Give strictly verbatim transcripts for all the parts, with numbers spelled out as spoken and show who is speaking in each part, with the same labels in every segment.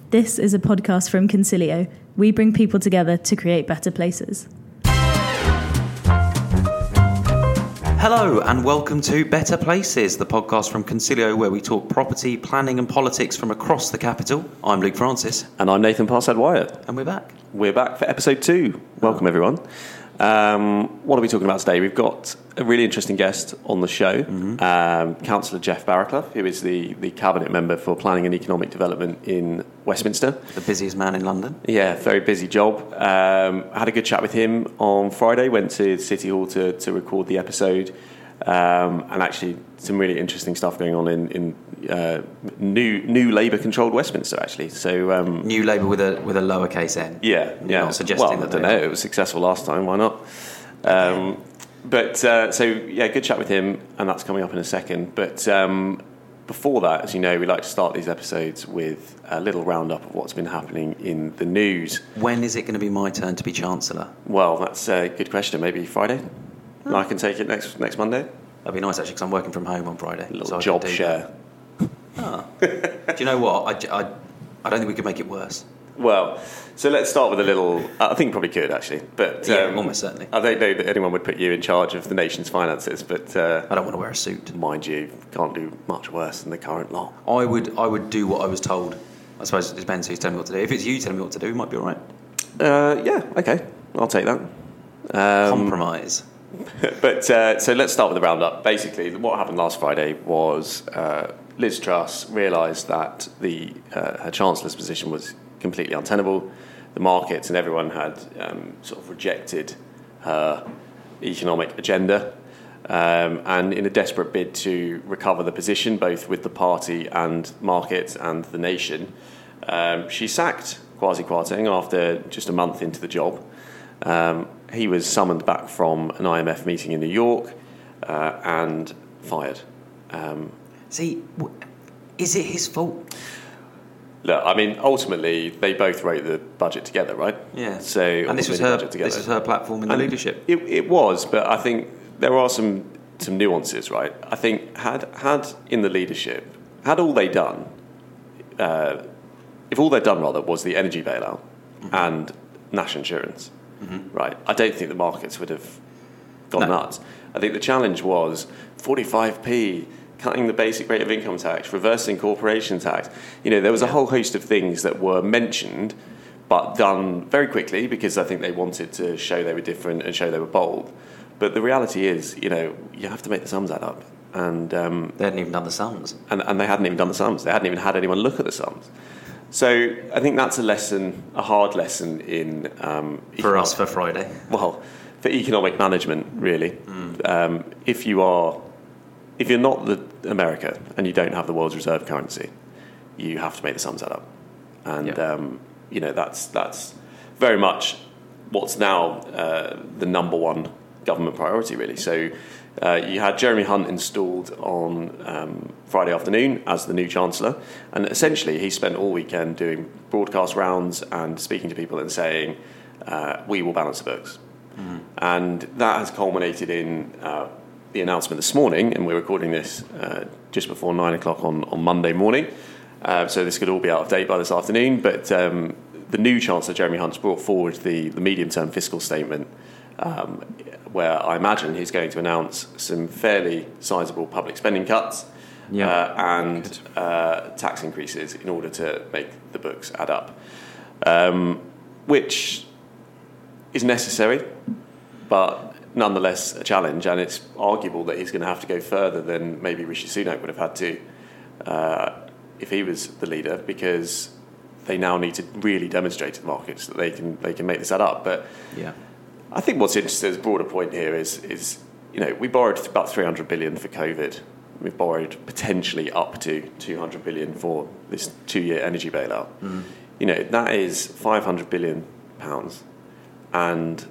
Speaker 1: This is a podcast from Concilio. We bring people together to create better places.
Speaker 2: Hello and welcome to Better Places, the podcast from Concilio where we talk property, planning and politics from across the capital. I'm Luke Francis.
Speaker 3: And I'm Nathan Parsad-Wyatt.
Speaker 2: And we're back.
Speaker 3: We're back for episode two. Welcome, oh. everyone. Um, what are we talking about today? We've got a really interesting guest on the show, mm-hmm. um, Councillor Jeff Barraclough, who is the, the Cabinet Member for Planning and Economic Development in Westminster.
Speaker 2: The busiest man in London.
Speaker 3: Yeah, very busy job. Um, I had a good chat with him on Friday, went to City Hall to, to record the episode, um, and actually some really interesting stuff going on in, in uh, new new Labour-controlled Westminster, actually. So um,
Speaker 2: New Labour with a with a lowercase n.
Speaker 3: Yeah,
Speaker 2: You're
Speaker 3: yeah.
Speaker 2: not suggesting
Speaker 3: well,
Speaker 2: that
Speaker 3: I don't know. It was successful last time. Why not? Um, but uh, so yeah, good chat with him, and that's coming up in a second. But um, before that, as you know, we like to start these episodes with a little roundup of what's been happening in the news.
Speaker 2: When is it going to be my turn to be Chancellor?
Speaker 3: Well, that's a good question. Maybe Friday. Oh. I can take it next next Monday.
Speaker 2: That'd be nice, actually, because I'm working from home on Friday.
Speaker 3: A little
Speaker 2: so
Speaker 3: job share.
Speaker 2: Ah. Do you know what? I, I, I don't think we could make it worse.
Speaker 3: Well, so let's start with a little... I think probably could, actually. But
Speaker 2: yeah,
Speaker 3: um,
Speaker 2: almost certainly.
Speaker 3: I don't know that anyone would put you in charge of the nation's finances, but... Uh,
Speaker 2: I don't want to wear a suit.
Speaker 3: Mind you, can't do much worse than the current lot.
Speaker 2: I would I would do what I was told. I suppose it depends who's telling me what to do. If it's you telling me what to do, it might be all right.
Speaker 3: Uh, yeah, okay. I'll take that.
Speaker 2: Um, Compromise.
Speaker 3: But uh, so let's start with the roundup. Basically, what happened last Friday was uh, Liz Truss realised that the uh, her Chancellor's position was completely untenable. The markets and everyone had um, sort of rejected her economic agenda. Um, and in a desperate bid to recover the position, both with the party and markets and the nation, um, she sacked Kwasi Kwarteng after just a month into the job. Um, he was summoned back from an I M F meeting in New York uh, and fired. Um,
Speaker 2: See, is it his fault?
Speaker 3: Look, I mean, ultimately, they both wrote the budget together, right?
Speaker 2: Yeah.
Speaker 3: So
Speaker 2: and this was her. This was her platform in the
Speaker 3: and
Speaker 2: leadership.
Speaker 3: It, it was, but I think there are some some nuances, right? I think had had in the leadership, had all they done, uh, if all they'd done rather was the energy bailout mm-hmm. and national insurance. Mm-hmm. Right, I don't think the markets would have gone no. nuts. I think the challenge was forty-five p, cutting the basic rate of income tax, reversing corporation tax. You know, there was yeah. a whole host of things that were mentioned, but done very quickly because I think they wanted to show they were different and show they were bold. But the reality is, you know, you have to make the sums add up. And um,
Speaker 2: they hadn't even done the sums.
Speaker 3: And, and they hadn't even done the sums. They hadn't even had anyone look at the sums. So I think that's a lesson, a hard lesson in... Um,
Speaker 2: for us, for Friday.
Speaker 3: Well, for economic management, really. Mm. Um, if you are... If you're not the America and you don't have the world's reserve currency, you have to make the sums add up. And, yep. um, you know, that's that's very much what's now uh, the number one government priority, really. So uh, you had Jeremy Hunt installed on um, Friday afternoon as the new Chancellor, and essentially he spent all weekend doing broadcast rounds and speaking to people and saying, uh, we will balance the books. Mm. And that has culminated in uh, the announcement this morning, and we're recording this uh, just before nine o'clock on, on Monday morning, uh, so this could all be out of date by this afternoon, but um, the new Chancellor, Jeremy Hunt's brought forward the, the medium-term fiscal statement, um, where I imagine he's going to announce some fairly sizable public spending cuts yeah. uh, and uh, tax increases in order to make the books add up, um, which is necessary, but nonetheless a challenge, and it's arguable that he's going to have to go further than maybe Rishi Sunak would have had to uh, if he was the leader, because they now need to really demonstrate to the markets that they can they can make this add up. But
Speaker 2: yeah.
Speaker 3: I think what's interesting as a broader point here is, is, you know, we borrowed about three hundred billion for COVID. We've borrowed potentially up to two hundred billion for this two-year energy bailout. Mm. You know, that is five hundred billion pounds. And,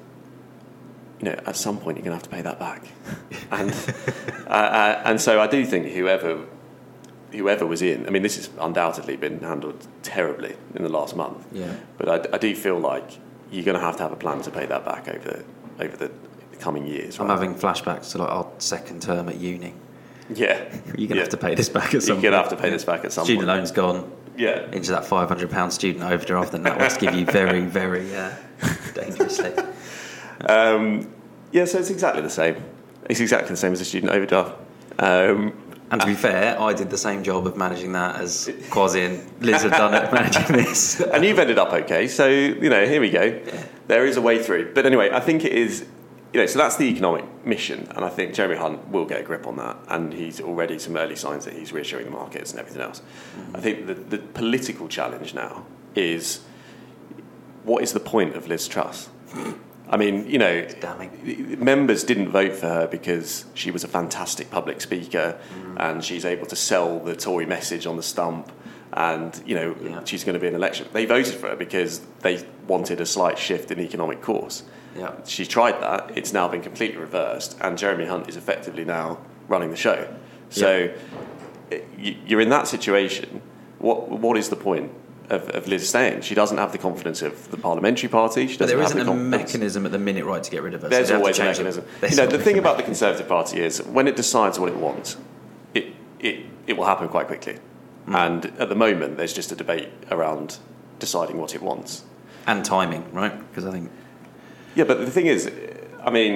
Speaker 3: you know, at some point you're going to have to pay that back. and uh, uh, and so I do think whoever whoever was in, I mean, this has undoubtedly been handled terribly in the last month.
Speaker 2: Yeah.
Speaker 3: But I, I do feel like you're going to have to have a plan to pay that back over over the coming years.
Speaker 2: I'm
Speaker 3: right?
Speaker 2: having flashbacks to like our second term at uni.
Speaker 3: Yeah.
Speaker 2: You're going to
Speaker 3: yeah.
Speaker 2: have to pay this back at some
Speaker 3: point. You're going
Speaker 2: point.
Speaker 3: to have to pay this back at some
Speaker 2: Student
Speaker 3: point.
Speaker 2: Student loan's gone.
Speaker 3: Yeah.
Speaker 2: into that five hundred pounds student overdraft, then that would give you very, very uh, dangerously.
Speaker 3: Um, yeah, so it's exactly the same. It's exactly the same as a student overdraft. Um,
Speaker 2: and to be fair, I did the same job of managing that as Kwasi and Liz have done at managing this.
Speaker 3: And you've ended up okay, so, you know, here we go.
Speaker 2: Yeah.
Speaker 3: There is a way through. But anyway, I think it is, you know, so that's the economic mission, and I think Jeremy Hunt will get a grip on that, and he's already some early signs that he's reassuring the markets and everything else. Mm-hmm. I think the, the political challenge now is, what is the point of Liz Truss? I mean, you know,
Speaker 2: damning.
Speaker 3: Members didn't vote for her because she was a fantastic public speaker mm. and she's able to sell the Tory message on the stump and, you know, yeah. she's going to be in election. They voted for her because they wanted a slight shift in economic course.
Speaker 2: Yeah.
Speaker 3: She's tried that. It's now been completely reversed and Jeremy Hunt is effectively now running the show. So yeah. you're in that situation. What What is the point Of, of Liz staying? She doesn't have the confidence of the parliamentary party. She doesn't
Speaker 2: but there
Speaker 3: have
Speaker 2: isn't
Speaker 3: the
Speaker 2: a mechanism at the minute, right, to get rid of her.
Speaker 3: There's
Speaker 2: so
Speaker 3: always a mechanism. You know, the thing about the Conservative Party is when it decides what it wants, it it, it will happen quite quickly. Mm. And at the moment, there's just a debate around deciding what it wants.
Speaker 2: And timing, right? Because I think...
Speaker 3: Yeah, but the thing is, I mean,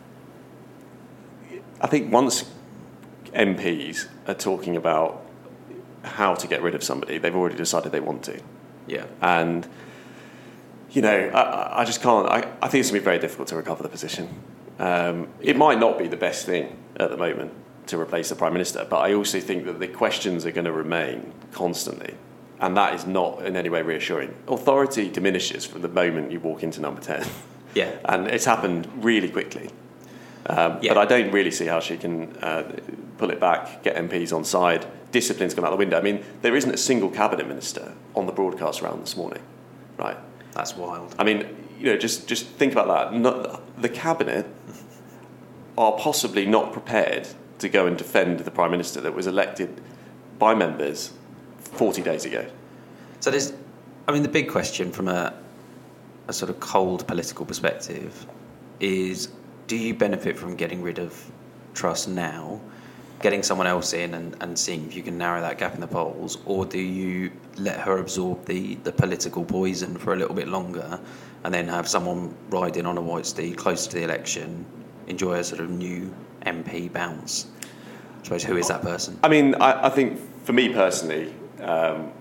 Speaker 3: I think once M Ps are talking about how to get rid of somebody, they've already decided they want to.
Speaker 2: Yeah.
Speaker 3: And, you know, I, I just can't... I, I think it's going to be very difficult to recover the position. Um,
Speaker 2: yeah.
Speaker 3: It might not be the best thing at the moment to replace the Prime Minister, but I also think that the questions are going to remain constantly, and that is not in any way reassuring. Authority diminishes from the moment you walk into number ten.
Speaker 2: Yeah.
Speaker 3: And it's happened really quickly. Um,
Speaker 2: yeah.
Speaker 3: But I don't really see how she can uh, pull it back, get M Ps on side. Discipline's gone out the window. I mean, there isn't a single cabinet minister on the broadcast round this morning, right?
Speaker 2: That's wild.
Speaker 3: I mean, you know, just just think about that. Not, the cabinet are possibly not prepared to go and defend the Prime Minister that was elected by members forty days ago.
Speaker 2: So there's, I mean, the big question from a, a sort of cold political perspective is, do you benefit from getting rid of Truss now, getting someone else in and, and seeing if you can narrow that gap in the polls, or do you let her absorb the, the political poison for a little bit longer and then have someone ride in on a white steed closer to the election, enjoy a sort of new M P bounce? I suppose, who is that person?
Speaker 3: I mean, I, I think for me personally, um,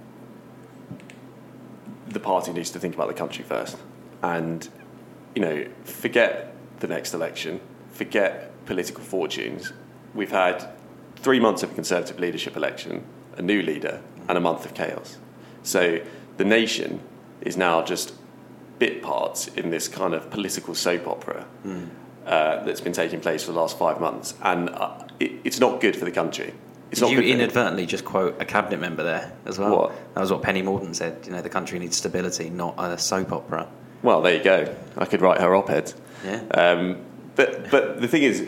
Speaker 3: the party needs to think about the country first and, you know, forget the next election, forget political fortunes. We've had three months of a Conservative leadership election, a new leader, and a month of chaos. So the nation is now just bit parts in this kind of political soap opera mm. uh, that's been taking place for the last five months. And uh, it, it's not good for the country. It's
Speaker 2: Did
Speaker 3: not
Speaker 2: you
Speaker 3: good
Speaker 2: inadvertently just quote a cabinet member there as well?
Speaker 3: What?
Speaker 2: That was what Penny Mordaunt said. You know, the country needs stability, not a soap opera.
Speaker 3: Well, there you go. I could write her op-ed.
Speaker 2: Yeah.
Speaker 3: Um, but but the thing is,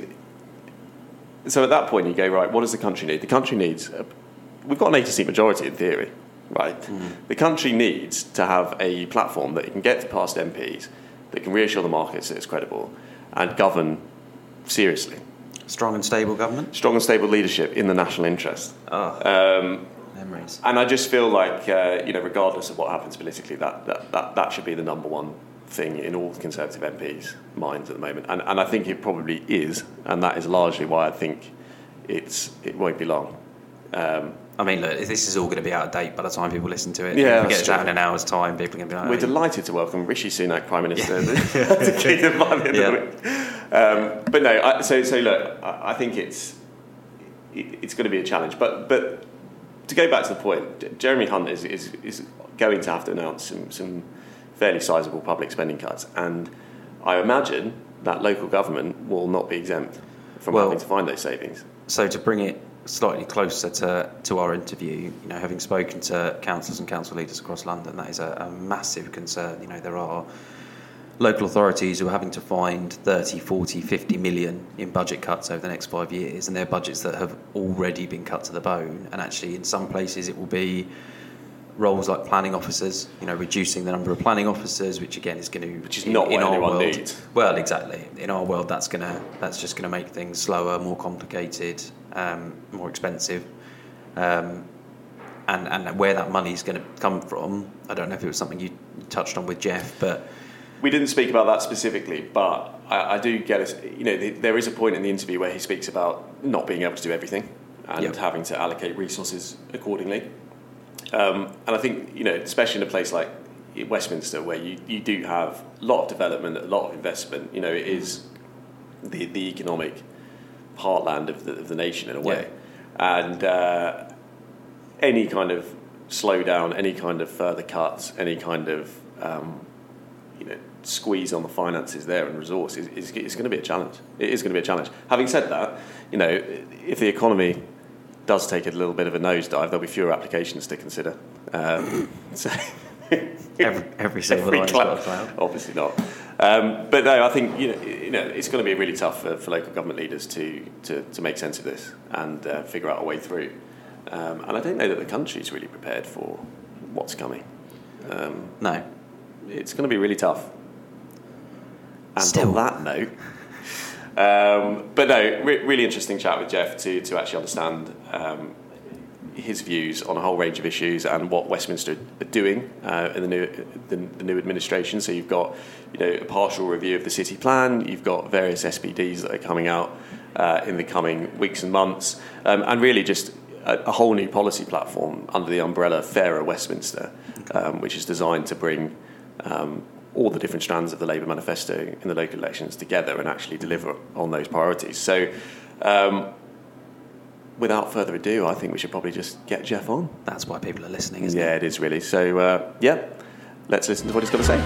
Speaker 3: so at that point you go, right, what does the country need? The country needs, a, we've got an eighty-seat majority in theory, right? Mm. The country needs to have a platform that it can get past M Ps, that can reassure the markets that it's credible, and govern seriously.
Speaker 2: Strong and stable government?
Speaker 3: Strong and stable leadership in the national interest.
Speaker 2: Oh,
Speaker 3: um,
Speaker 2: memories.
Speaker 3: And I just feel like, uh, you know, regardless of what happens politically, that, that, that, that should be the number one thing in all Conservative M Ps' minds at the moment. And, and I think it probably is, and that is largely why I think it's it won't be long. Um,
Speaker 2: I mean, look, this is all going to be out of date by the time people listen to it.
Speaker 3: Yeah,
Speaker 2: if we get it out in an hour's time, people are going to be like...
Speaker 3: We're
Speaker 2: oh,
Speaker 3: delighted to welcome Rishi Sunak, Prime Minister, to Kingdom by the end
Speaker 2: yeah.
Speaker 3: of the week. Um, but no, I, so so look, I, I think it's it, it's going to be a challenge. But but to go back to the point, Jeremy Hunt is is, is going to have to announce some, some fairly sizable public spending cuts, and I imagine that local government will not be exempt from
Speaker 2: well,
Speaker 3: having to find those savings.
Speaker 2: So to bring it slightly closer to, to our interview, you know, having spoken to councillors and council leaders across London, that is a, a massive concern. You know, there are local authorities who are having to find thirty, forty, fifty million in budget cuts over the next five years, and they're budgets that have already been cut to the bone. And actually, in some places, it will be roles like planning officers, you know, reducing the number of planning officers, which again is going to,
Speaker 3: which is not
Speaker 2: in,
Speaker 3: what
Speaker 2: in
Speaker 3: anyone
Speaker 2: our world,
Speaker 3: needs.
Speaker 2: Well, exactly. In our world, that's gonna that's just going to make things slower, more complicated, um, more expensive. Um, and, and where that money's going to come from. I don't know if it was something you touched on with Jeff, but
Speaker 3: we didn't speak about that specifically, but I, I do get it. You know, the, there is a point in the interview where he speaks about not being able to do everything and yep. having to allocate resources accordingly. Um, and I think, you know, especially in a place like Westminster, where you, you do have a lot of development, a lot of investment, you know, it is the, the economic heartland of the, of the nation in a way. Yeah. And uh, any kind of slowdown, any kind of further cuts, any kind of, um, you know, squeeze on the finances there and resource is, is, is going to be a challenge. It is going to be a challenge. Having said that, you know, if the economy does take a little bit of a nosedive, there'll be fewer applications to consider. Um, so
Speaker 2: every every single
Speaker 3: every
Speaker 2: line's
Speaker 3: cloud,
Speaker 2: got a cloud.
Speaker 3: Obviously not. Um, but no, I think you know, you know it's going to be really tough for, for local government leaders to, to, to make sense of this and uh, figure out a way through. Um, and I don't know that the country's really prepared for what's coming. Um,
Speaker 2: no,
Speaker 3: it's going to be really tough. And
Speaker 2: Still.
Speaker 3: on that note. Um, but no, re- really interesting chat with Jeff to to actually understand um, his views on a whole range of issues and what Westminster are doing uh, in the new the, the new administration. So you've got you know a partial review of the city plan. You've got various S P Ds that are coming out uh, in the coming weeks and months, um, and really just a, a whole new policy platform under the umbrella Fairer Westminster, um, which is designed to bring Um, all the different strands of the Labour manifesto in the local elections together and actually deliver on those priorities. So um, without further ado, I think we should probably just get Jeff on.
Speaker 2: That's why people are listening, isn't
Speaker 3: yeah,
Speaker 2: it?
Speaker 3: Yeah, it is really. So, uh, yeah, let's listen to what he's got to say.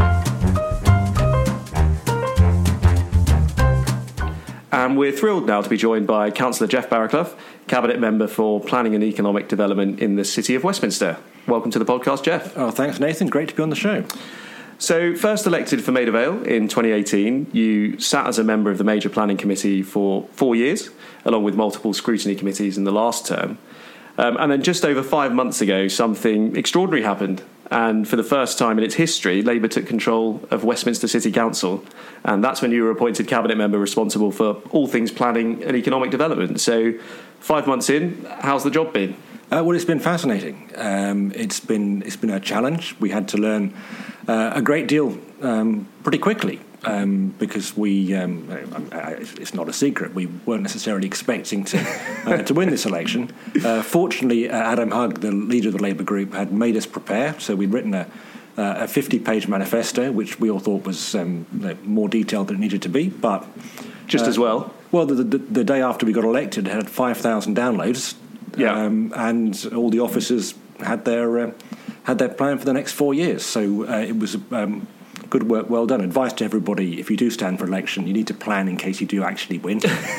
Speaker 3: And we're thrilled now to be joined by Councillor Jeff Barraclough, Cabinet Member for Planning and Economic Development in the City of Westminster. Welcome to the podcast, Jeff.
Speaker 4: Oh, thanks, Nathan. Great to be on the show.
Speaker 3: So, first elected for Maida Vale in twenty eighteen, you sat as a member of the Major Planning Committee for four years, along with multiple scrutiny committees in the last term. Um, and then just over five months ago, something extraordinary happened. And for the first time in its history, Labour took control of Westminster City Council. And that's when you were appointed Cabinet Member responsible for all things planning and economic development. So, five months in, how's the job been?
Speaker 4: Uh, well, it's been fascinating. Um, it's been it's been a challenge. We had to learn uh, a great deal um, pretty quickly um, because we. Um, it's not a secret. We weren't necessarily expecting to uh, to win this election. Uh, fortunately, uh, Adam Hugg, the leader of the Labour group, had made us prepare. So we'd written a a fifty-page manifesto, which we all thought was um, more detailed than it needed to be, but
Speaker 3: just uh, as well.
Speaker 4: Well, the, the, the day after we got elected, it had five thousand downloads. Yeah, um, and all the officers had their uh, had their plan for the next four years. So uh, it was um, good work, well done. Advice to everybody: if you do stand for election, you need to plan in case you do actually win.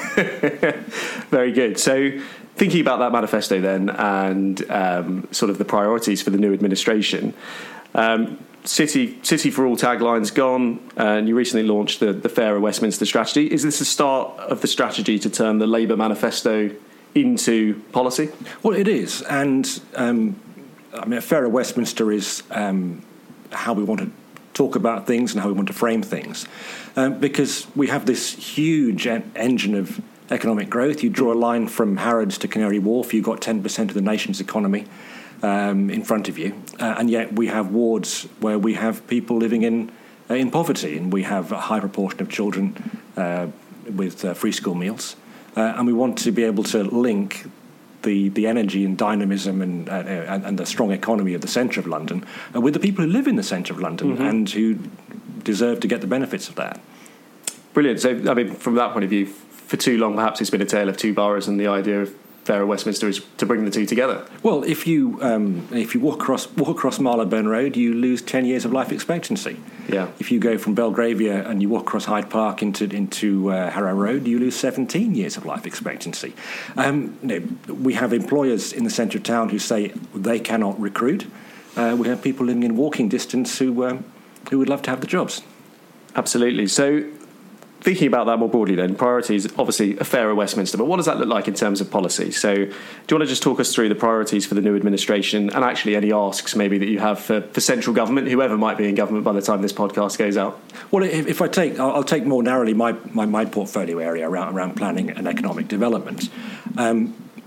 Speaker 3: Very good. So, thinking about that manifesto then, and um, sort of the priorities for the new administration. Um, City City for All tagline's gone, and you recently launched the, the Fairer Westminster strategy. Is this the start of the strategy to turn the Labour manifesto into policy?
Speaker 4: Well, it is, and um, I mean, Fairer Westminster is um, how we want to talk about things and how we want to frame things, um, because we have this huge en- engine of economic growth. You draw a line from Harrods to Canary Wharf, you've got ten percent of the nation's economy um, in front of you, uh, and yet we have wards where we have people living in uh, in poverty, and we have a high proportion of children uh, with uh, free school meals. Uh, and we want to be able to link the, the energy and dynamism and, uh, and and the strong economy of the centre of London uh, with the people who live in the centre of London mm-hmm. and who deserve to get the benefits of that.
Speaker 3: Brilliant. So, I mean, from that point of view, for too long, perhaps it's been a tale of two boroughs, and the idea of Fairer Westminster is to bring the two together.
Speaker 4: Well, if you um, if you walk across walk across Marylebone Road, you lose ten years of life expectancy.
Speaker 3: Yeah.
Speaker 4: If you go from Belgravia and you walk across Hyde Park into into uh, Harrow Road, you lose seventeen years of life expectancy. Um, you know, we have employers in the centre of town who say they cannot recruit. Uh, we have people living in walking distance who um, who would love to have the jobs.
Speaker 3: Absolutely. So, thinking about that more broadly then, priorities, obviously a Fairer Westminster, but what does that look like in terms of policy? So do you want to just talk us through the priorities for the new administration and actually any asks maybe that you have for, for central government, whoever might be in government by the time this podcast goes out?
Speaker 4: Well, if, if I take, I'll, I'll take more narrowly my, my, my portfolio area around, around planning and economic development. Um,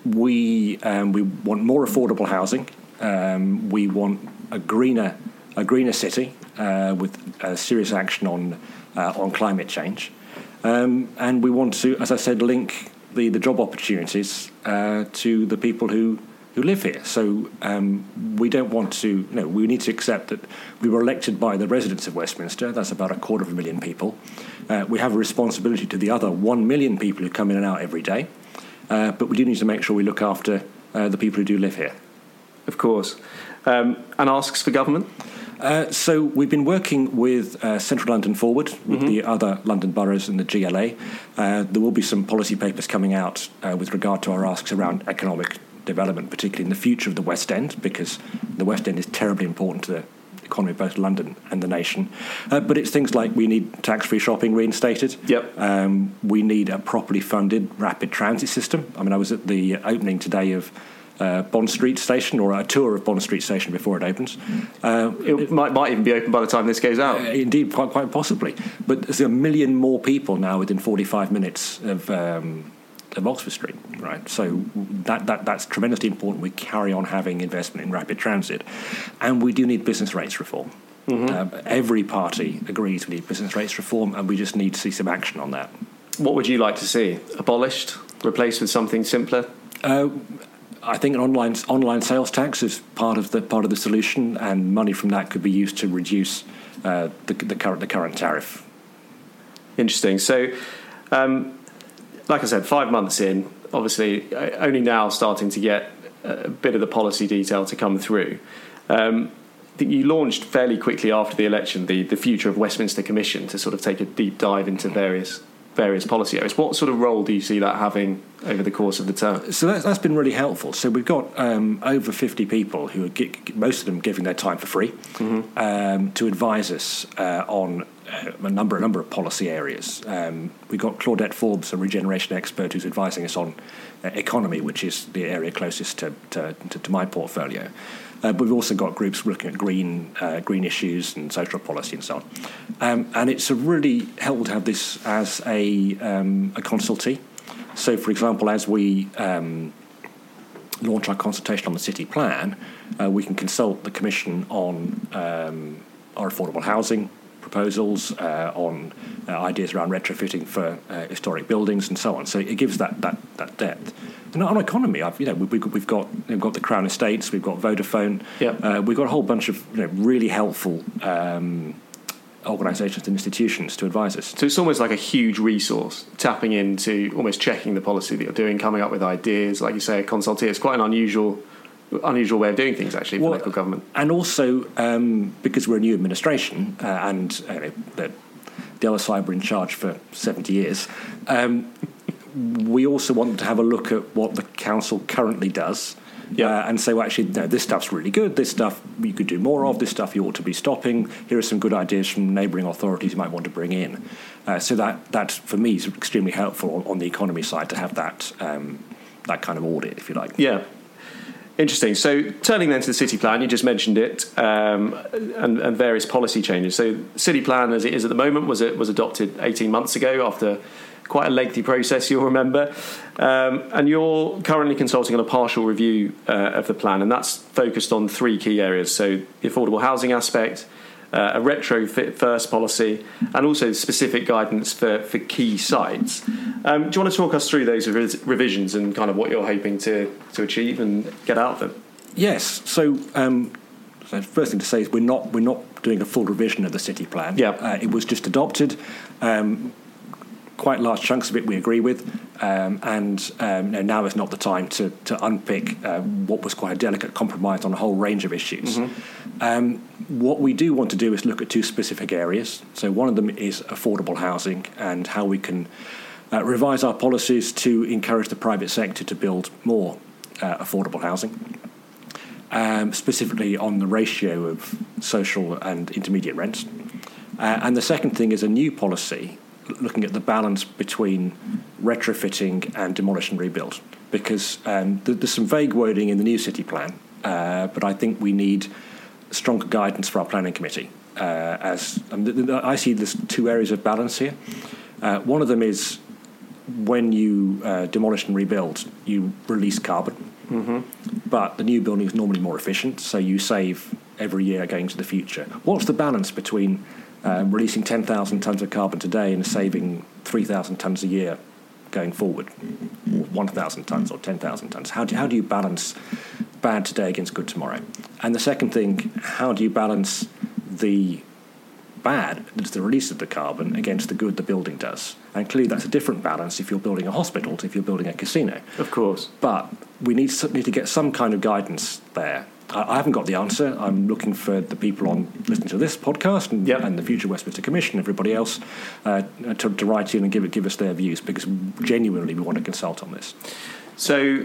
Speaker 4: we um, we want more affordable housing. Um, we want a greener a greener city uh, with uh, serious action on uh, on climate change, um, and we want to, as I said, link the, the job opportunities uh, to the people who. who live here. So um, we don't want to, you know, we need to accept that we were elected by the residents of Westminster. That's about a quarter of a million people. Uh, we have a responsibility to the other one million people who come in and out every day. Uh, but we do need to make sure we look after uh, the people who do live here.
Speaker 5: Of course. Um, and asks for government?
Speaker 4: Uh, so we've been working with uh, Central London Forward, with mm-hmm. the other London boroughs and the G L A. Uh, there will be some policy papers coming out uh, with regard to our asks around economic development, particularly in the future of the West End, because the West End is terribly important to the economy of both London and the nation. Uh, but it's things like we need tax-free shopping reinstated.
Speaker 5: Yep.
Speaker 4: Um, we need a properly funded rapid transit system. I mean, I was at the opening today of uh, Bond Street Station, or a tour of Bond Street Station before it opens. Uh,
Speaker 5: it, it might, might even be open by the time this goes out.
Speaker 4: Uh, indeed, quite, quite possibly. But there's a million more people now within forty-five minutes of... Um, of Oxford Street, right? So that, that that's tremendously important. We carry on having investment in rapid transit, and we do need business rates reform. Mm-hmm. Uh, every party agrees we need business rates reform, and we just need to see some action on that.
Speaker 5: What would you like to see? Abolished, replaced with something simpler?
Speaker 4: Uh, I think an online online sales tax is part of the part of the solution, and money from that could be used to reduce uh, the, the current the current tariff.
Speaker 5: Interesting. So. Um, Like I said, five months in, obviously only now starting to get a bit of the policy detail to come through. Um, I think you launched fairly quickly after the election the, the Future of Westminster Commission to sort of take a deep dive into various various policy areas. What sort of role do you see that having over the course of the term?
Speaker 4: So that's, that's been really helpful. So we've got um, over fifty people who are gi- most of them giving their time for free mm-hmm. um, to advise us uh, on a number a number of policy areas. Um, we've got Claudette Forbes, a regeneration expert, who's advising us on uh, economy, which is the area closest to, to, to, to my portfolio. Uh, but we've also got groups looking at green uh, green issues and social policy and so on. Um, and it's a really helpful to have this as a, um, a consultee. So, for example, as we um, launch our consultation on the city plan, uh, we can consult the Commission on um, our affordable housing proposals, uh, on uh, ideas around retrofitting for uh, historic buildings and so on. So it gives that that, that depth. And on economy, I've, you know, we've, we've got we've got the Crown Estates, we've got Vodafone,
Speaker 5: yep.
Speaker 4: uh, we've got a whole bunch of you know, really helpful um, organisations and institutions to advise us.
Speaker 5: So it's almost like a huge resource, tapping into almost checking the policy that you're doing, coming up with ideas, like you say, a consultee. It's quite an unusual. unusual way of doing things, actually, for well, local government.
Speaker 4: And also, um, because we're a new administration, uh, and uh, the, the other side were in charge for seventy years, um, we also want to have a look at what the council currently does,
Speaker 5: yeah.
Speaker 4: uh, and say, well, actually, no, this stuff's really good, this stuff you could do more of, this stuff you ought to be stopping, here are some good ideas from neighbouring authorities you might want to bring in. Uh, so that, that, for me, is extremely helpful on, on the economy side to have that, um, that kind of audit, if you like.
Speaker 5: Yeah. Interesting. So turning then to the city plan, you just mentioned it, um, and, and various policy changes. So city plan, as it is at the moment, was it was adopted eighteen months ago after quite a lengthy process, you'll remember. Um, and you're currently consulting on a partial review uh, of the plan, and that's focused on three key areas. So the affordable housing aspect, uh, a retrofit first policy, and also specific guidance for, for key sites. Um, do you want to talk us through those revis- revisions and kind of what you're hoping to, to achieve and get out of them?
Speaker 4: Yes. So, um, so first thing to say is we're not we're not doing a full revision of the city plan.
Speaker 5: Yeah.
Speaker 4: Uh, it was just adopted. Um, quite large chunks of it we agree with, um, and um, no, now is not the time to to unpick uh, what was quite a delicate compromise on a whole range of issues. Mm-hmm. Um, what we do want to do is look at two specific areas. So one of them is affordable housing and how we can uh, revise our policies to encourage the private sector to build more uh, affordable housing, um, specifically on the ratio of social and intermediate rents. Uh, and the second thing is a new policy looking at the balance between retrofitting and demolish and rebuild, because um, th- there's some vague wording in the new city plan, uh, but I think we need stronger guidance for our planning committee. Uh, as um, th- th- I see there's two areas of balance here. Uh, one of them is when you uh, demolish and rebuild, you release carbon. Mm-hmm. But the new building is normally more efficient, so you save every year going to the future. What's the balance between um, releasing ten thousand tonnes of carbon today and saving three thousand tonnes a year going forward, or one thousand tonnes or ten thousand tonnes? How do, how do you balance bad today against good tomorrow? And the second thing, how do you balance the bad, that's the release of the carbon, against the good the building does? And clearly that's a different balance if you're building a hospital to if you're building a casino.
Speaker 5: Of course.
Speaker 4: But we need, need to get some kind of guidance there. I, I haven't got the answer. I'm looking for the people on listening to this podcast and,
Speaker 5: yep.
Speaker 4: and the future Westminster Commission, everybody else, uh, to, to write in and give, give us their views, because genuinely we want to consult on this.
Speaker 5: So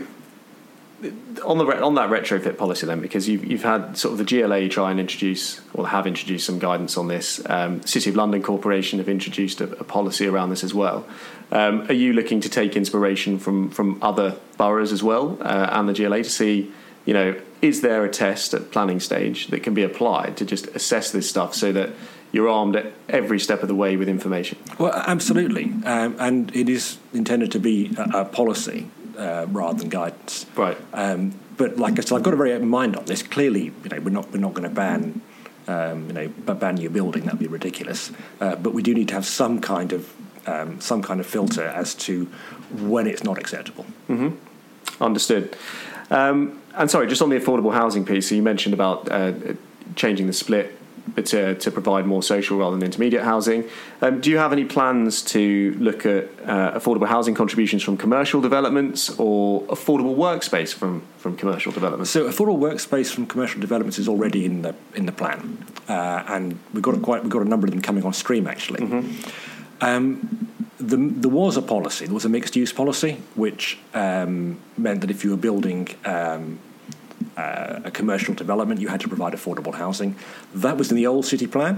Speaker 5: on the on that retrofit policy then, because you've, you've had sort of the G L A try and introduce, or have introduced some guidance on this. Um, City of London Corporation have introduced a, a policy around this as well. Um, are you looking to take inspiration from, from other boroughs as well uh, and the G L A to see, you know, is there a test at planning stage that can be applied to just assess this stuff so that you're armed at every step of the way with information?
Speaker 4: Well, absolutely. Um, and it is intended to be a, a policy uh, rather than guidance.
Speaker 5: Right.
Speaker 4: Um, but like I said, I've got a very open mind on this. Clearly, you know, we're not we're not going to ban um, you know ban new building. That'd be ridiculous. Uh, but we do need to have some kind of um, some kind of filter as to when it's not acceptable.
Speaker 5: Mm-hmm. Understood. Um, and sorry, just on the affordable housing piece, so you mentioned about uh, changing the split to, to provide more social rather than intermediate housing. Um, do you have any plans to look at uh, affordable housing contributions from commercial developments or affordable workspace from, from commercial developments?
Speaker 4: So affordable workspace from commercial developments is already in the in the plan, uh, and we've got a quite we've got a number of them coming on stream actually. Mm-hmm. Um, the, there was a policy, there was a mixed use policy, which um, meant that if you were building um, Uh, a commercial development, you had to provide affordable housing. That was in the old city plan.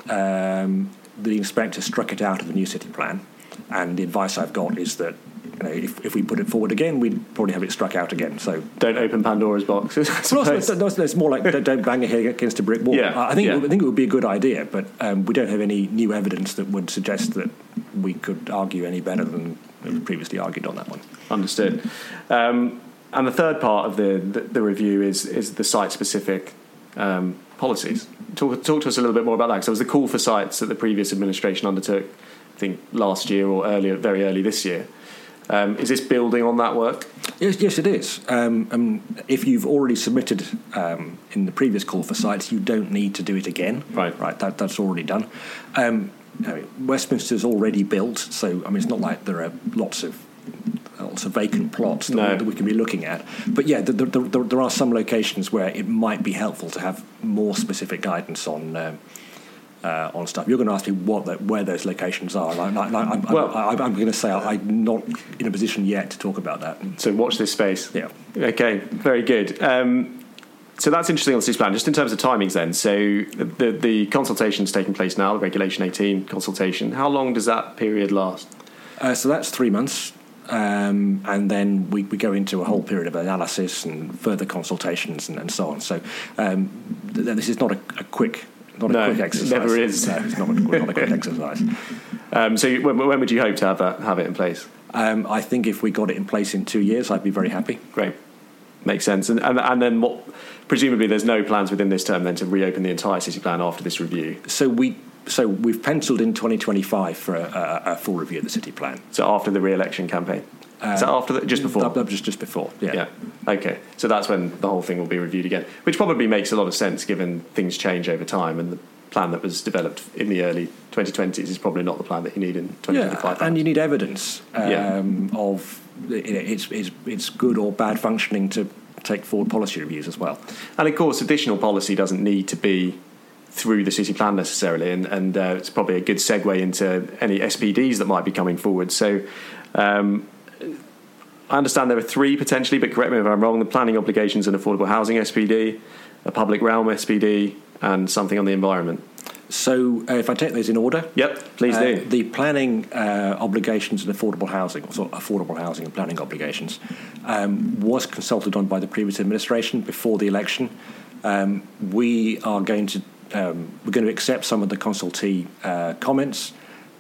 Speaker 4: Um, the inspector struck it out of the new city plan, and the advice I've got is that, you know, if, if we put it forward again, we'd probably have it struck out again. So
Speaker 5: don't open Pandora's box.
Speaker 4: well, it's, it's, it's more like don't bang your head against a brick wall.
Speaker 5: Yeah,
Speaker 4: I think
Speaker 5: yeah.
Speaker 4: I think it would be a good idea, but um, we don't have any new evidence that would suggest that we could argue any better than we previously argued on that one.
Speaker 5: Understood. Um, And the third part of the, the, the review is is the site-specific um, policies. Talk, talk to us a little bit more about that, because there was the call for sites that the previous administration undertook, I think, last year or earlier, very early this year. Um, is this building on that work?
Speaker 4: Yes, yes, it is. Um, um, if you've already submitted um, in the previous call for sites, you don't need to do it again.
Speaker 5: Right.
Speaker 4: Right, that, that's already done. Um, I mean, Westminster's already built, so I mean, it's not like there are lots of lots of vacant plots that,
Speaker 5: no.
Speaker 4: we, that we can be looking at. But yeah, the, the, the, there are some locations where it might be helpful to have more specific guidance on um, uh, on stuff. You're going to ask me what the, where those locations are. And I, I, I'm,
Speaker 5: well,
Speaker 4: I, I'm going to say I'm not in a position yet to talk about that.
Speaker 5: So watch this space.
Speaker 4: Yeah.
Speaker 5: Okay, very good. Um, so that's interesting on the city plan. Just in terms of timings then, so the, the consultation's taking place now, the Regulation eighteen consultation. How long does that period last?
Speaker 4: Uh, so that's three months. Um, and then we, we go into a whole period of analysis and further consultations and, and so on. So um, th- this is not a, a quick, not a
Speaker 5: no,
Speaker 4: quick exercise.
Speaker 5: It never is.
Speaker 4: No, it's not a, not a quick exercise.
Speaker 5: Um, so when, when would you hope to have that, have it in place?
Speaker 4: Um, I think if we got it in place in two years, I'd be very happy.
Speaker 5: Great, makes sense. And and, and then what? Presumably, there's no plans within this term then to reopen the entire city plan after this review.
Speaker 4: So we. So we've penciled in twenty twenty-five for a, a, a full review of the city plan.
Speaker 5: So after the re-election campaign?
Speaker 4: Um,
Speaker 5: Is that after the, just before?
Speaker 4: That, that was just, just before, yeah.
Speaker 5: Yeah, okay. So that's when the whole thing will be reviewed again, which probably makes a lot of sense given things change over time, and the plan that was developed in the early twenty twenties is probably not the plan that you need in twenty twenty-five.
Speaker 4: Yeah, and you need evidence um,
Speaker 5: yeah.
Speaker 4: of you know, it's, it's, it's good or bad functioning to take forward policy reviews as well.
Speaker 5: And of course, additional policy doesn't need to be through the city plan necessarily, and, and uh, it's probably a good segue into any S P Ds that might be coming forward. So um, I understand there are three potentially, but correct me if I'm wrong: the planning obligations and affordable housing S P D, a public realm S P D, and something on the environment.
Speaker 4: So uh, if I take those in order,
Speaker 5: yep, please
Speaker 4: uh,
Speaker 5: do.
Speaker 4: The planning uh, obligations and affordable housing, or sort of affordable housing and planning obligations, um, was consulted on by the previous administration before the election. Um, we are going to Um, we're going to accept some of the consultee uh, comments,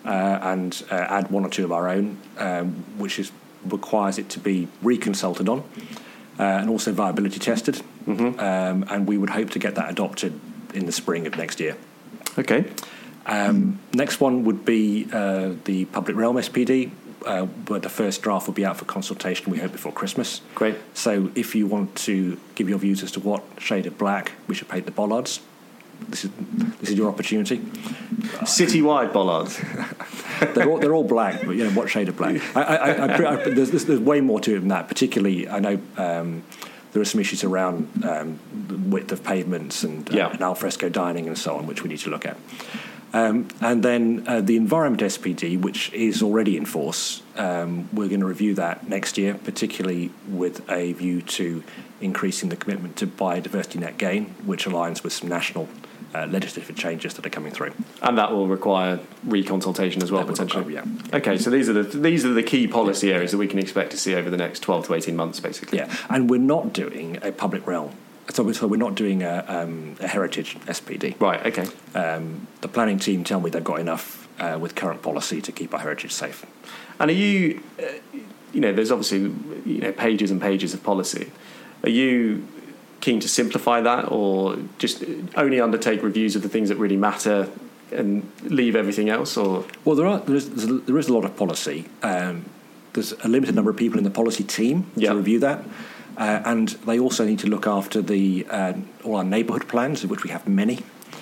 Speaker 4: uh, and uh, add one or two of our own, um, which is requires it to be reconsulted on uh, and also viability tested. Mm-hmm. Um, and we would hope to get that adopted in the spring of next year.
Speaker 5: Okay.
Speaker 4: Um, next one would be uh, the Public Realm S P D, uh, where the first draft will be out for consultation, we hope, before Christmas.
Speaker 5: Great.
Speaker 4: So if you want to give your views as to what shade of black we should paint the bollards, this is this is your opportunity.
Speaker 5: Citywide bollards.
Speaker 4: they're, all, they're all black, but you know, what shade of black? I, I, I, I, I, there's, there's way more to it than that. Particularly, I know um, there are some issues around um, the width of pavements and, uh,
Speaker 5: yeah.
Speaker 4: and alfresco dining and so on, which we need to look at. Um, and then uh, the Environment S P D, which is already in force, um, we're going to review that next year, particularly with a view to increasing the commitment to biodiversity net gain, which aligns with some national uh, legislative changes that are coming through.
Speaker 5: And that will require reconsultation as well,
Speaker 4: That
Speaker 5: potentially.
Speaker 4: Require, yeah.
Speaker 5: Okay, so these are the these are the key policy areas that we can expect to see over the next twelve to eighteen months, basically.
Speaker 4: Yeah, and we're not doing a public realm. So, so we're not doing a, um, a heritage S P D.
Speaker 5: Right, okay.
Speaker 4: Um, the planning team tell me they've got enough uh, with current policy to keep our heritage safe.
Speaker 5: And are you, uh, you know, there's obviously, you know, pages and pages of policy. Are you keen to simplify that, or just only undertake reviews of the things that really matter and leave everything else? Or
Speaker 4: Well, there are there is, there is a lot of policy. Um, there's a limited number of people in the policy team
Speaker 5: yeah.
Speaker 4: to review that. Uh, and they also need to look after the uh, all our neighbourhood plans, of which we have many.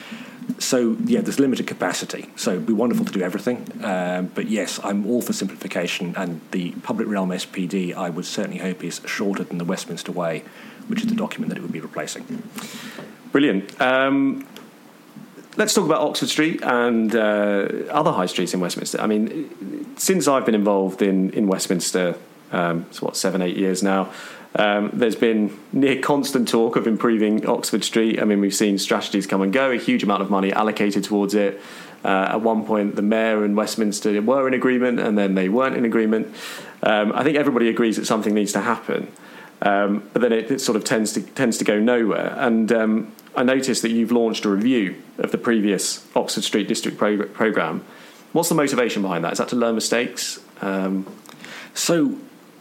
Speaker 4: So, yeah, there's limited capacity. So it'd be wonderful to do everything. Um, but, yes, I'm all for simplification. And the Public Realm S P D, I would certainly hope, is shorter than the Westminster Way, which is the document that it would be replacing.
Speaker 5: Brilliant. Um, let's talk about Oxford Street and uh, other high streets in Westminster. I mean, since I've been involved in, in Westminster, um, it's what, seven, eight years now, Um, there's been near constant talk of improving Oxford Street. I mean, we've seen strategies come and go, a huge amount of money allocated towards it. Uh, at one point, the mayor in Westminster were in agreement, and then they weren't in agreement. Um, I think everybody agrees that something needs to happen, um, but then it, it sort of tends to tends to go nowhere. And um, I noticed that you've launched a review of the previous Oxford Street District pro- programme. What's the motivation behind that? Is that to learn mistakes? Um,
Speaker 4: so...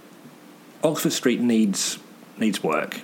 Speaker 4: Oxford Street needs needs work.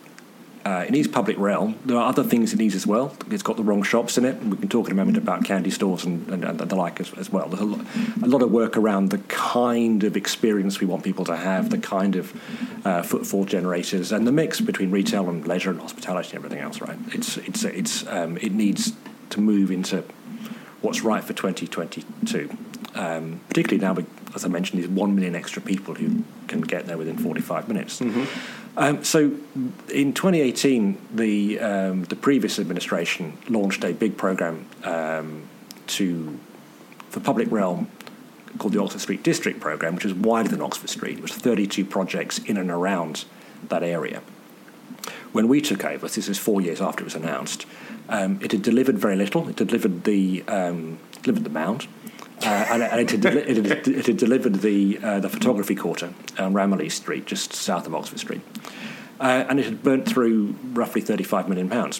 Speaker 4: Uh, it needs public realm. There are other things it needs as well. It's got the wrong shops in it. We can talk in a moment about candy stores and, and, and the like as, as well. There's a lot, a lot of work around the kind of experience we want people to have, the kind of uh, footfall generators, and the mix between retail and leisure and hospitality and everything else. Right? It's it's it's um, it needs to move into what's right for twenty twenty-two. Um, particularly now, we, as I mentioned, there's one million extra people who can get there within forty-five minutes. Mm-hmm. Um, so in twenty eighteen, the um, the previous administration launched a big programme um, to for public realm called the Oxford Street District Programme, which is wider than Oxford Street. It was thirty-two projects in and around that area. When we took over, this is four years after it was announced, um, it had delivered very little. It delivered the um, delivered the mound. Uh, and, and it, had deli- it, had, it had delivered the uh, the photography quarter on Ramillies Street, just south of Oxford Street, uh, and it had burnt through roughly thirty-five million pounds.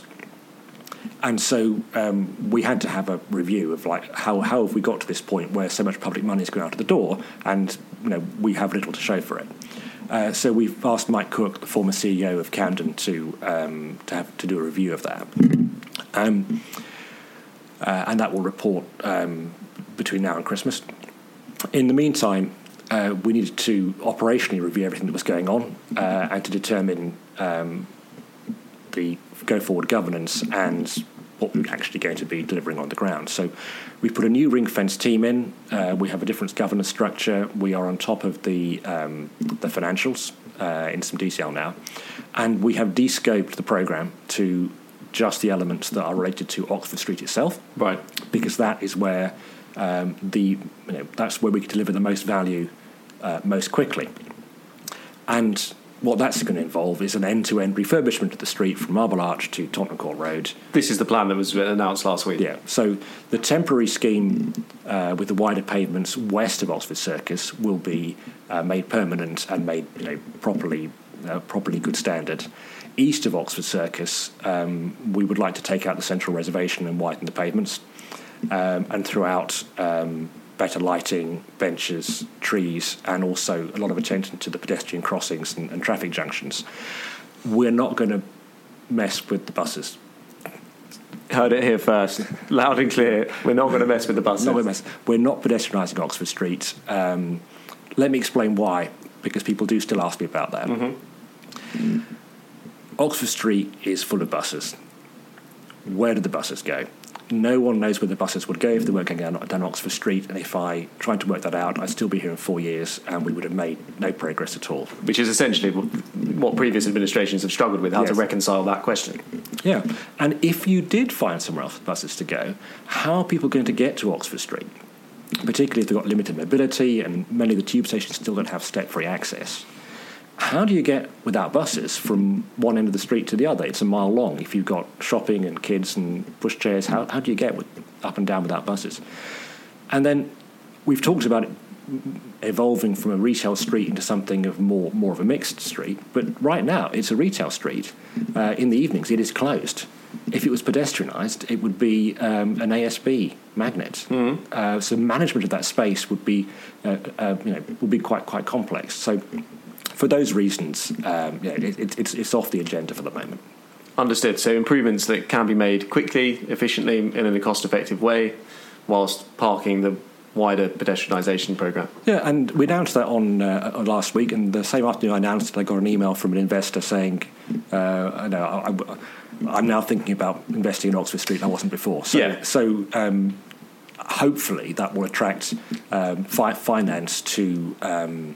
Speaker 4: And so um, we had to have a review of like how how have we got to this point where so much public money is going out of the door, and you know we have little to show for it. Uh, so we've asked Mike Cook, the former C E O of Camden, to um, to have to do a review of that, um, uh, and that will report. Um, between now and Christmas. In the meantime, uh, we needed to operationally review everything that was going on uh, and to determine um, the go-forward governance and what we're actually going to be delivering on the ground. So we put a new ring-fence team in. Uh, we have a different governance structure. We are on top of the, um, the financials uh, in some detail now. And we have de-scoped the programme to just the elements that are related to Oxford Street itself.
Speaker 5: Right.
Speaker 4: Because that is where... Um, the you know that's where we can deliver the most value uh, most quickly, and what that's going to involve is an end-to-end refurbishment of the street from Marble Arch to Tottenham Court Road.
Speaker 5: This is the plan that was announced last week.
Speaker 4: Yeah. So the temporary scheme uh, with the wider pavements west of Oxford Circus will be uh, made permanent and made you know properly uh, properly good standard. East of Oxford Circus, um, we would like to take out the central reservation and widen the pavements. Um, and throughout um, better lighting, benches, trees, and also a lot of attention to the pedestrian crossings and, and traffic junctions. We're not going to mess with the buses.
Speaker 5: Heard it here first, loud and clear. We're not going to mess with the buses.
Speaker 4: Not going to mess. We're not pedestrianising Oxford Street. Um, let me explain why, because people do still ask me about that. Mm-hmm. Oxford Street is full of buses. Where do the buses go? No one knows where the buses would go if they weren't going down, down Oxford Street, and if I tried to work that out, I'd still be here in four years and we would have made no progress at all.
Speaker 5: Which is essentially what previous administrations have struggled with, how yes. to reconcile that question.
Speaker 4: Yeah, and if you did find somewhere else for buses to go, how are people going to get to Oxford Street? Particularly if they've got limited mobility and many of the tube stations still don't have step-free access. How do you get, without buses, from one end of the street to the other? It's a mile long. If you've got shopping and kids and pushchairs, how, how do you get with, up and down without buses? And then we've talked about it evolving from a retail street into something of more, more of a mixed street. But right now, it's a retail street. Uh, in the evenings, it is closed. If it was pedestrianised, it would be um, an A S B magnet. Mm-hmm. Uh, so management of that space would be, uh, uh, you know, would be quite quite complex. So. For those reasons, um, yeah, it, it, it's, it's off the agenda for the moment.
Speaker 5: Understood. So improvements that can be made quickly, efficiently, and in a cost-effective way, whilst parking the wider pedestrianisation programme.
Speaker 4: Yeah, and we announced that on, uh, on last week, and the same afternoon I announced it, I got an email from an investor saying, uh, no, I, I, I'm now thinking about investing in Oxford Street, and I wasn't before. So,
Speaker 5: yeah. so
Speaker 4: um, hopefully that will attract um, fi- finance to... Um,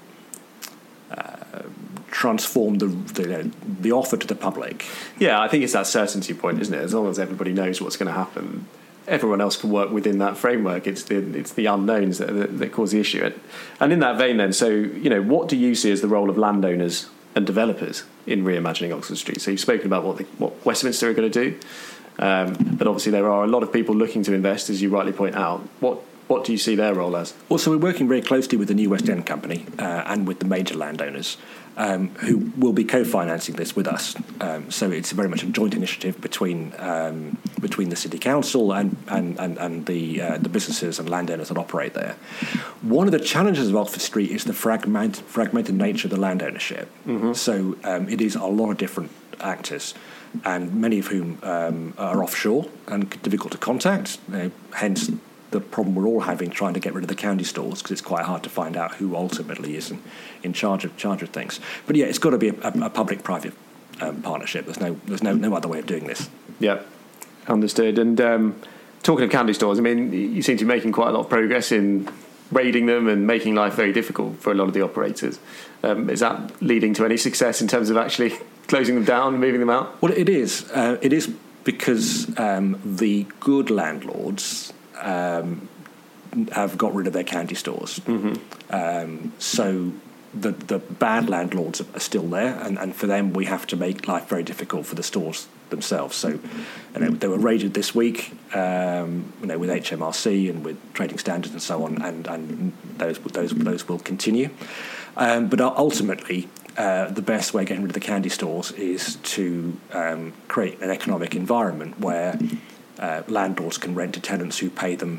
Speaker 4: Uh, transform the, the you know, the offer to the public.
Speaker 5: Yeah, I think it's that certainty point, isn't it? As long as everybody knows what's going to happen, everyone else can work within that framework. It's the it's the unknowns that, that, that cause the issue. And in that vein, then, so you know, what do you see as the role of landowners and developers in reimagining Oxford Street? So you've spoken about what the, what Westminster are going to do, um, but obviously there are a lot of people looking to invest, as you rightly point out. What What do you see their role as?
Speaker 4: Well, so we're working very closely with the New West End Company uh, and with the major landowners um, who will be co-financing this with us. Um, so it's very much a joint initiative between um, between the City Council and and, and, and the uh, the businesses and landowners that operate there. One of the challenges of Oxford Street is the fragment, fragmented nature of the land ownership. Mm-hmm. So um, it is a lot of different actors, and many of whom um, are offshore and difficult to contact, uh, hence the problem we're all having trying to get rid of the county stores, because it's quite hard to find out who ultimately is in, in charge of charge of things. But yeah, it's got to be a, a, a public-private um, partnership. There's no there's no, no other way of doing this.
Speaker 5: Yeah, understood. And um, talking of county stores, I mean, you seem to be making quite a lot of progress in raiding them and making life very difficult for a lot of the operators. Um, is that leading to any success in terms of actually closing them down and moving them out?
Speaker 4: Well, it is. Uh, it is because um, the good landlords Um, have got rid of their county stores. Mm-hmm. Um, so the the bad landlords are still there, and, and for them we have to make life very difficult for the stores themselves. So you know, they were raided this week, um, you know, with H M R C and with trading standards and so on, and, and those those those will continue. Um, but ultimately, uh, the best way of getting rid of the candy stores is to um, create an economic environment where Uh, landlords can rent to tenants who pay them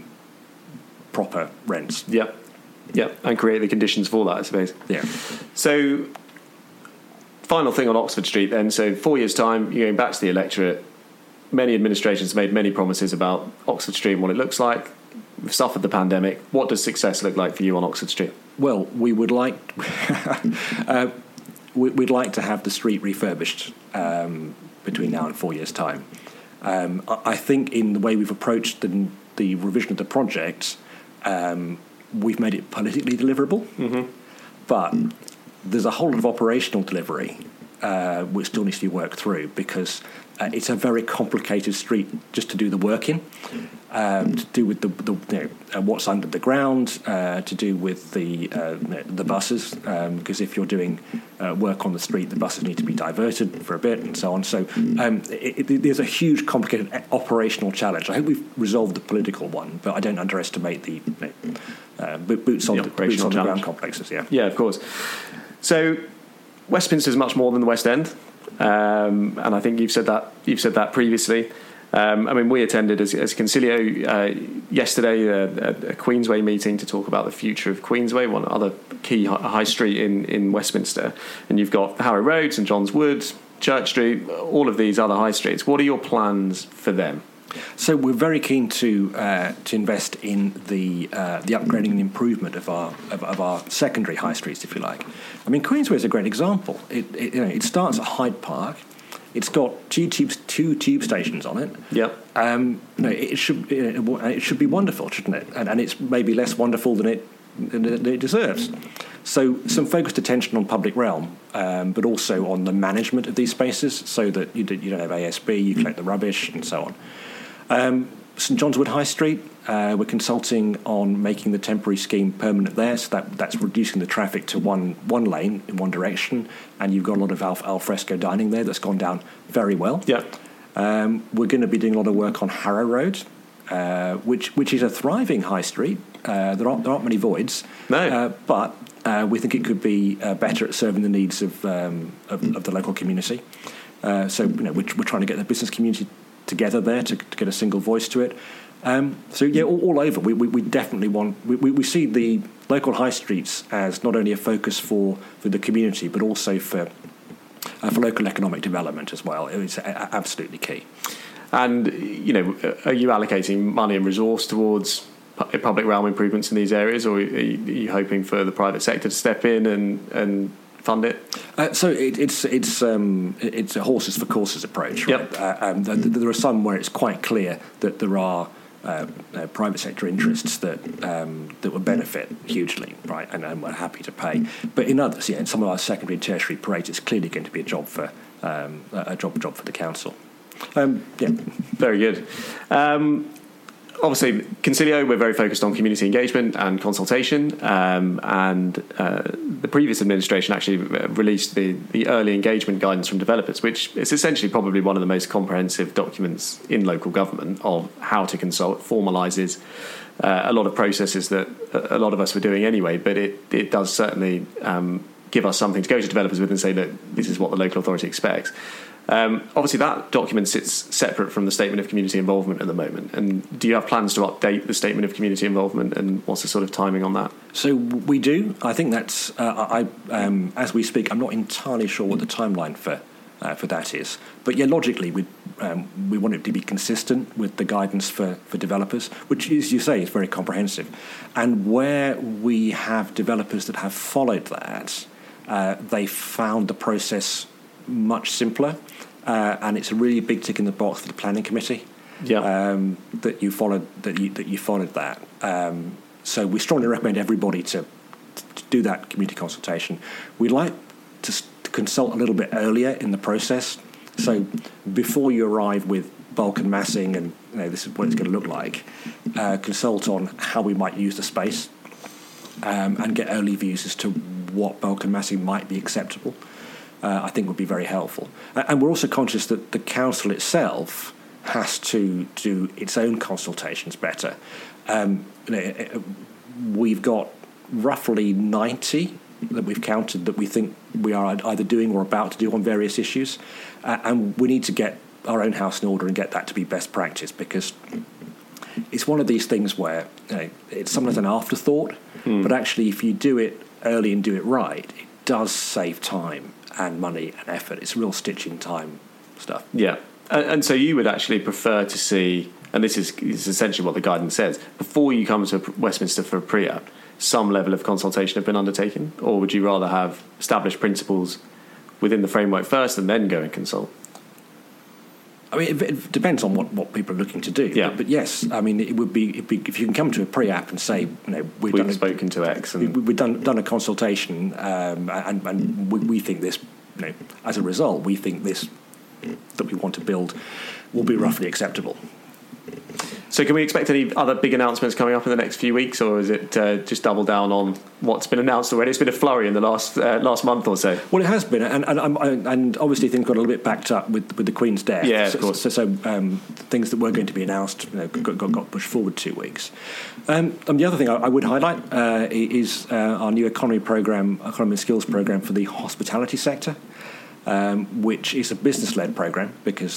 Speaker 4: proper rents.
Speaker 5: Yeah, yeah, and create the conditions for that, I suppose.
Speaker 4: Yeah.
Speaker 5: So, final thing on Oxford Street then. So, four years' time, you're going back to the electorate. Many administrations made many promises about Oxford Street and what it looks like. We've suffered the pandemic. What does success look like for you on Oxford Street?
Speaker 4: Well, we would like uh, we'd like to have the street refurbished um, between now and four years' time. Um, I think in the way we've approached the, the revision of the project, um, we've made it politically deliverable. Mm-hmm. But there's a whole lot of operational delivery uh, which still needs to be worked through, because uh, it's a very complicated street just to do the work in, um, to do with the, the you know, uh, what's under the ground, uh, to do with the uh, the buses, um, because if you're doing uh, work on the street, the buses need to be diverted for a bit and so on. So um, it, it, there's a huge, complicated operational challenge. I hope we've resolved the political one, but I don't underestimate the uh, boots on the, the, boots on the ground complexes. Yeah,
Speaker 5: yeah, of course. So Westminster is much more than the West End, um, and I think you've said that you've said that previously. Um, I mean, we attended as, as Concilio uh, yesterday a, a Queensway meeting to talk about the future of Queensway, one other key high street in, in Westminster. And you've got Harrow Road, St John's Wood, Church Street, all of these other high streets. What are your plans for them?
Speaker 4: So we're very keen to uh, to invest in the uh, the upgrading and improvement of our of, of our secondary high streets, if you like. I mean, Queensway is a great example. It, it you know it starts at Hyde Park. It's got two tube two tube stations on it.
Speaker 5: Yep.
Speaker 4: Um, no, it should it should be wonderful, shouldn't it? And, and it's maybe less wonderful than it than it deserves. So some focused attention on public realm, um, but also on the management of these spaces, so that you, do, you don't have A S B, you collect the rubbish, and so on. Um, St John's Wood High Street, uh, we're consulting on making the temporary scheme permanent there, so that, that's reducing the traffic to one one lane in one direction, and you've got a lot of al, al fresco dining there that's gone down very well.
Speaker 5: Yeah.
Speaker 4: Um, we're going to be doing a lot of work on Harrow Road, uh, which which is a thriving high street. Uh, there aren't there aren't many voids,
Speaker 5: no,
Speaker 4: uh, but uh, we think it could be uh, better at serving the needs of um, of, of the local community. Uh, so you know we're, we're trying to get the business community together there to, to get a single voice to it. Um, so yeah, all, all over. We, we, we definitely want. We, we see the local high streets as not only a focus for, for the community, but also for uh, for local economic development as well. It's a, absolutely key.
Speaker 5: And you know, are you allocating money and resource towards pu- public realm improvements in these areas, or are you, are you hoping for the private sector to step in and and fund it?
Speaker 4: Uh, so it, it's it's um, it's a horses for courses approach. Right?
Speaker 5: Yep.
Speaker 4: Uh, um, th- th- there are some where it's quite clear that there are uh, uh, private sector interests that um, that would benefit hugely, right, and, and we're happy to pay. But in others, yeah, in some of our secondary and tertiary parades, it's clearly going to be a job for um, a job job for the council. Um, yeah,
Speaker 5: very good. Um, Obviously, Concilio, we're very focused on community engagement and consultation, um, and uh, the previous administration actually released the, the early engagement guidance from developers, which is essentially probably one of the most comprehensive documents in local government of how to consult, formalises uh, a lot of processes that a lot of us were doing anyway, but it, it does certainly um, give us something to go to developers with and say, look, this is what the local authority expects. Um, obviously, that document sits separate from the Statement of Community Involvement at the moment. And do you have plans to update the Statement of Community Involvement, and what's the sort of timing on that?
Speaker 4: So we do. I think that's, uh, I, um, as we speak, I'm not entirely sure what the timeline for uh, for that is. But yeah, logically, we um, we want it to be consistent with the guidance for, for developers, which, as you say, is very comprehensive. And where we have developers that have followed that, uh, they found the process much simpler. Uh, and it's a really big tick in the box for the planning committee.
Speaker 5: Yeah. Um,
Speaker 4: that you followed that you that you followed that. Um, so we strongly recommend everybody to, to do that community consultation. We like to, to consult a little bit earlier in the process. So before you arrive with bulk and massing, and you know, this is what it's going to look like, uh, consult on how we might use the space, um, and get early views as to what bulk and massing might be acceptable. Uh, I think would be very helpful. And we're also conscious that the council itself has to do its own consultations better. Um, you know, we've got roughly ninety that we've counted that we think we are either doing or about to do on various issues. Uh, and we need to get our own house in order and get that to be best practice, because it's one of these things where you know, it's sometimes an afterthought, mm. but actually if you do it early and do it right, it does save time and money and effort. It's real stitching time stuff.
Speaker 5: Yeah. And, and so you would actually prefer to see, and this is, is essentially what the guidance says, before you come to Westminster for a pre-app, some level of consultation have been undertaken? Or would you rather have established principles within the framework first and then go and consult?
Speaker 4: I mean, it, it depends on what, what people are looking to do.
Speaker 5: Yeah.
Speaker 4: But, but yes, I mean, it would be, it'd be if you can come to a pre-app and say, you know, we've,
Speaker 5: we've
Speaker 4: done
Speaker 5: spoken
Speaker 4: a,
Speaker 5: to X, and
Speaker 4: we, we've done done a consultation, um, and, and we, we think this, you know, as a result, we think this that we want to build will be roughly acceptable.
Speaker 5: So can we expect any other big announcements coming up in the next few weeks, or is it uh, just double down on what's been announced already? It's been a flurry in the last uh, last month or so.
Speaker 4: Well, it has been, and and, and obviously things got a little bit backed up with, with the Queen's death.
Speaker 5: Yeah, of
Speaker 4: so,
Speaker 5: course.
Speaker 4: So, so um, things that were going to be announced, you know, got, got, got pushed forward two weeks. Um, and the other thing I, I would highlight uh, is uh, our new economy program, economy and skills program for the hospitality sector, um, which is a business-led program because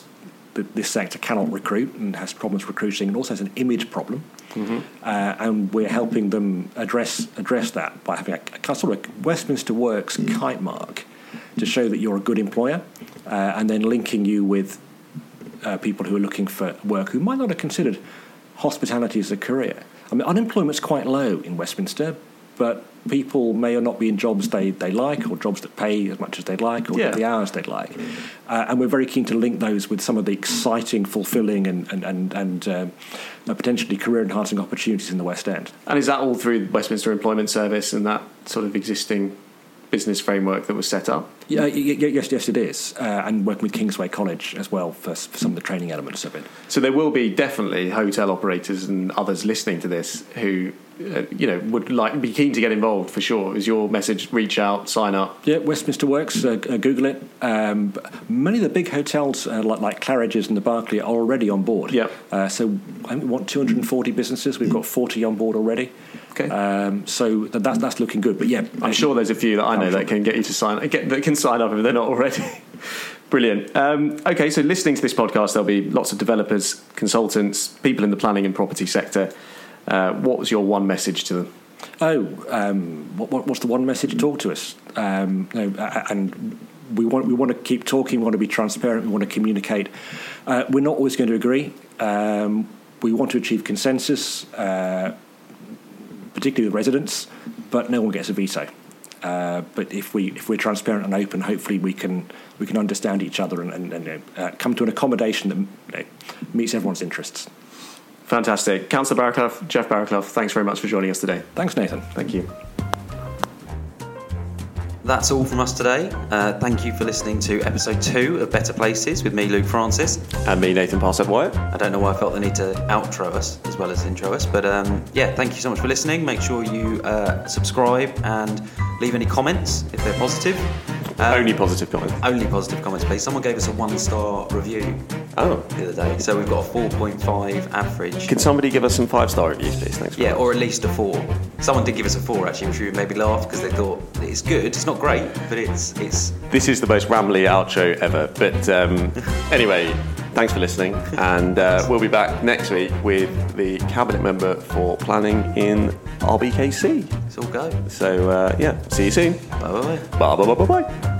Speaker 4: that this sector cannot recruit and has problems recruiting, and also has an image problem.
Speaker 5: Mm-hmm.
Speaker 4: Uh, and we're helping them address address that by having a, a sort of Westminster Works kite mark to show that you're a good employer, uh, and then linking you with uh, people who are looking for work who might not have considered hospitality as a career. I mean, unemployment's quite low in Westminster, but people may or not be in jobs they, they like, or jobs that pay as much as they'd like, or
Speaker 5: Yeah.
Speaker 4: get the hours they'd like. Uh, and we're very keen to link those with some of the exciting, fulfilling, and, and, and, and um, uh, potentially career-enhancing opportunities in the West End.
Speaker 5: And is that all through Westminster Employment Service and that sort of existing business framework that was set up?
Speaker 4: Yeah, y- y- yes, yes, it is. Uh, and working with Kingsway College as well for, for some of the training elements of it.
Speaker 5: So there will be definitely hotel operators and others listening to this who, uh, you know, would like be keen to get involved for sure. Is your message reach out, sign up?
Speaker 4: Yeah, Westminster Works, uh, uh, Google it. Um, but many of the big hotels, uh, like, like Claridge's and the Berkeley, are already on board.
Speaker 5: Yep.
Speaker 4: Uh, so I think we want two hundred forty businesses. We've got forty on board already.
Speaker 5: Okay.
Speaker 4: Um, so that, that's, that's looking good. But yeah,
Speaker 5: I'm sure there's a few that I know that can get you to sign get, that can sign up if they're not already. Brilliant. Um, okay, so listening to this podcast, there'll be lots of developers, consultants, people in the planning and property sector. Uh, what was your one message to them?
Speaker 4: Oh, um, what, what, what's the one message? Talk to us. Um, you know, uh, and we want we want to keep talking. We want to be transparent. We want to communicate. Uh, we're not always going to agree. Um, we want to achieve consensus, uh, particularly with residents, but no one gets a veto. Uh, but if we if we're transparent and open, hopefully we can we can understand each other and, and, and uh, come to an accommodation that, you know, meets everyone's interests.
Speaker 5: Fantastic. Councillor Barraclough, Jeff Barraclough, thanks very much for joining us today.
Speaker 4: Thanks, Nathan.
Speaker 5: Thank you.
Speaker 2: That's all from us today. Uh, thank you for listening to episode two of Better Places with me, Luke Francis.
Speaker 3: And me, Nathan Parsett-Wyatt.
Speaker 2: I don't know why I felt the need to outro us as well as intro us, but um, yeah, thank you so much for listening. Make sure you uh, subscribe and leave any comments if they're positive. Um,
Speaker 3: Only positive comments.
Speaker 2: Only positive comments, please. Someone gave us a one-star review
Speaker 3: Oh.
Speaker 2: the other day, so we've got a four point five average.
Speaker 3: Can somebody give us some five-star reviews, please? Thanks.
Speaker 2: Yeah, or at least a four. Someone did give us a four, actually, which we maybe laughed because they thought it's good. It's not great, but it's it's.
Speaker 3: This is the most rambly outro ever. But um, anyway, thanks for listening. And uh, we'll be back next week with the Cabinet Member for Planning in R B K C.
Speaker 2: It's all go.
Speaker 3: So, uh, yeah, see you soon.
Speaker 2: Bye bye.
Speaker 3: Bye, bye, bye, bye, bye.